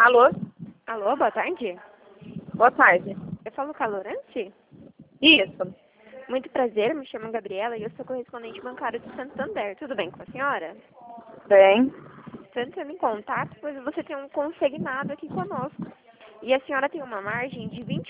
Alô? Alô, boa tarde. Boa tarde. Eu falo com a Lorance? Isso. Muito prazer, me chamo Gabriela e eu sou correspondente bancário do Santander. Tudo bem com a senhora? Bem. Estou entrando em contato, pois você tem um consignado aqui conosco. E a senhora tem uma margem de R$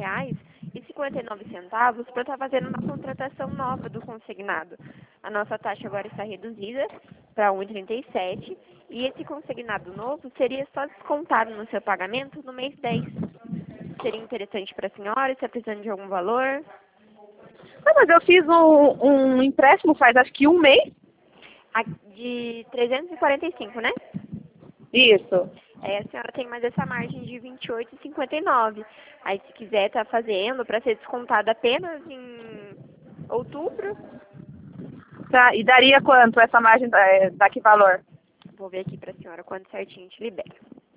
28,59 para estar fazendo uma contratação nova do consignado. A nossa taxa agora está reduzida para 1,37 e esse consignado novo seria só descontado no seu pagamento no mês 10. Seria interessante para a senhora? Está precisando de algum valor? Ah, mas eu fiz um empréstimo faz acho que um mês. De 345, né? Isso. A senhora tem mais essa margem de 28,59. Aí, se quiser estar fazendo para ser descontado apenas em outubro, Tá, e daria quanto essa margem, dá que valor? vou ver aqui para a senhora quanto certinho te libera.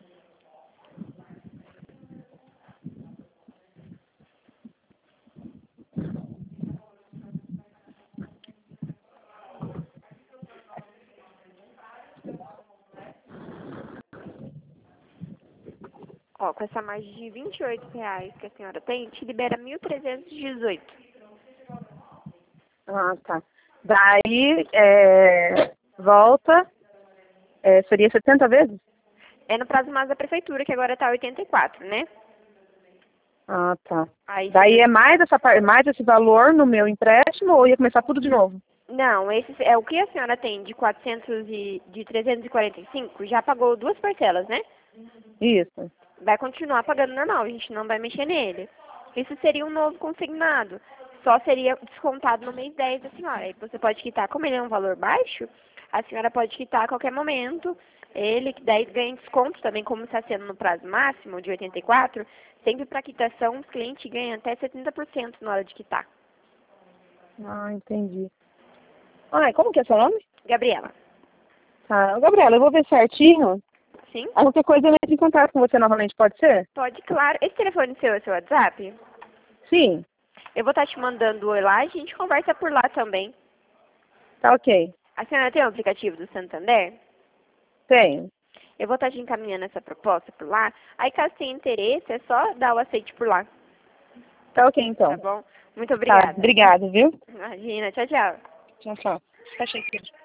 Ó, com essa margem de R$ 28 que a senhora tem, te libera 1.318. Ah, tá. Daí, volta, seria 70 vezes? É no prazo mais da prefeitura, que agora está 84, né? Ah, tá. Aí Daí seria... é mais esse valor no meu empréstimo ou ia começar tudo de novo? Não, esse é o que a senhora tem de 400 de 345, já pagou duas parcelas, né? Isso. Vai continuar pagando normal, a gente não vai mexer nele. Isso seria um novo consignado. Só seria descontado no mês 10 da senhora. Aí você pode quitar, como ele é um valor baixo, a senhora pode quitar a qualquer momento. Ele, que daí ganha desconto também, como está sendo no prazo máximo de 84, sempre para quitação, os clientes ganham até 70% na hora de quitar. Ah, entendi. Ah, como que é seu nome? Gabriela. Tá. Gabriela, eu vou ver certinho. Sim? Qualquer coisa eu entro em contato com você novamente, pode ser? Pode, claro. Esse telefone seu é seu WhatsApp? Sim. Eu vou estar te mandando oi lá e a gente conversa por lá também. Tá ok. A senhora tem o aplicativo do Santander? Tenho. Eu vou estar te encaminhando essa proposta por lá. Aí, caso tenha interesse, é só dar o aceite por lá. Tá ok, Tá então. bom? Muito Tá, obrigada. obrigada, viu? Imagina. Tchau, tchau. Tchau, tchau. Tá cheio.